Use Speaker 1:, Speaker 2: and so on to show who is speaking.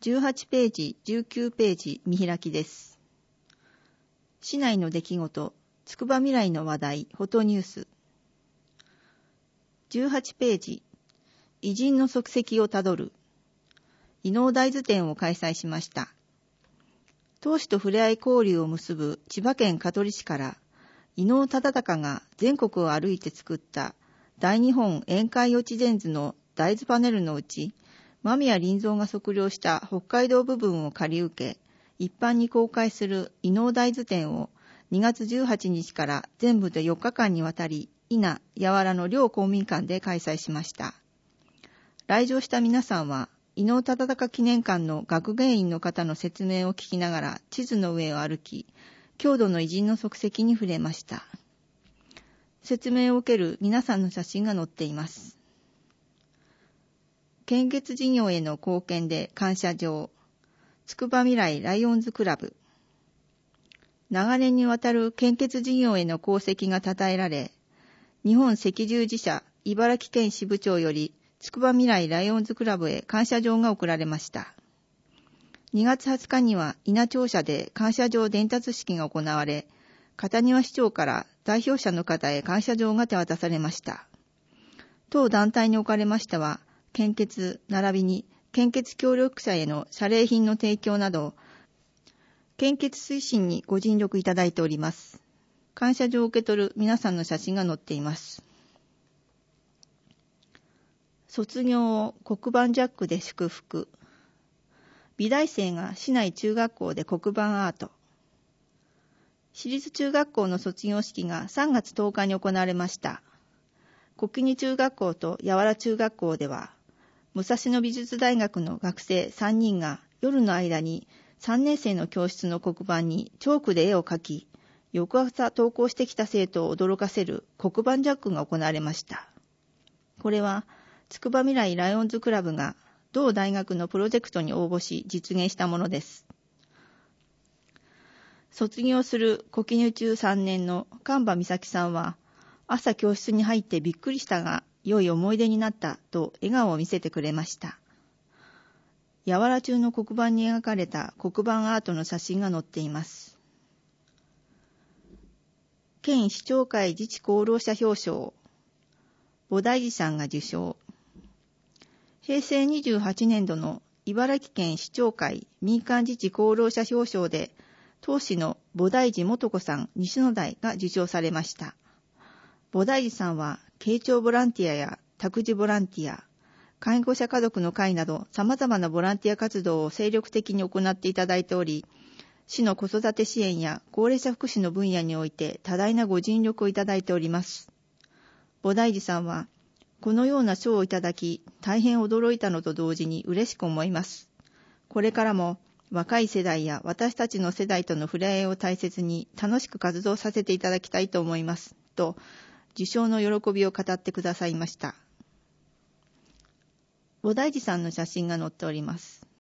Speaker 1: 18ページ、19ページ見開きです。市内の出来事、つくばみらいの話題、フォトニュース。18ページ、偉人の足跡をたどる。伊能大豆展を開催しました。当市とふれあい交流を結ぶ千葉県香取市から伊能忠敬が全国を歩いて作った大日本宴会予知禅図の大豆パネルのうち、間宮林蔵が測量した北海道部分を借り受け、一般に公開する伊能大豆展を2月18日から全部で4日間にわたり、伊那、八原の両公民館で開催しました。来場した皆さんは、伊能忠敬記念館の学芸員の方の説明を聞きながら地図の上を歩き、郷土の偉人の足跡に触れました。説明を受ける皆さんの写真が載っています。献血事業への貢献で感謝状、つくばみらいライオンズクラブ。長年にわたる献血事業への功績が称えられ、日本赤十字社茨城県支部長よりつくばみらいライオンズクラブへ感謝状が贈られました。2月20日には伊那庁舎で感謝状伝達式が行われ、片庭市長から代表者の方へ感謝状が手渡されました。当団体におかれましては、献血並びに献血協力者への謝礼品の提供など、献血推進にご尽力いただいております。感謝状を受け取る皆さんの写真が載っています。卒業を黒板ジャックで祝福。美大生が市内中学校で黒板アート。私立中学校の卒業式が3月10日に行われました。小木荷中学校と八原中学校では、武蔵野美術大学の学生3人が夜の間に3年生の教室の黒板にチョークで絵を描き、翌朝登校してきた生徒を驚かせる黒板ジャックが行われました。これは、つくばみらいライオンズクラブが同大学のプロジェクトに応募し実現したものです。卒業する小木入中3年の神場美咲さんは、朝教室に入ってびっくりしたが、良い思い出になったと笑顔を見せてくれました。八原中の黒板に描かれた黒板アートの写真が載っています。県市長会自治功労者表彰、菩提寺さんが受賞。平成28年度の茨城県市長会民間自治功労者表彰で、当市の菩提寺元子さん西野台が受賞されました。菩提寺さんは、慶長ボランティアや託児ボランティア、介護者家族の会など様々なボランティア活動を精力的に行っていただいており、市の子育て支援や高齢者福祉の分野において多大なご尽力をいただいております。菩提寺さんは、このような賞をいただき、大変驚いたのと同時に嬉しく思います。これからも若い世代や私たちの世代との触れ合いを大切に楽しく活動させていただきたいと思います。と、受賞の喜びを語ってくださいました。菩提寺さんの写真が載っております。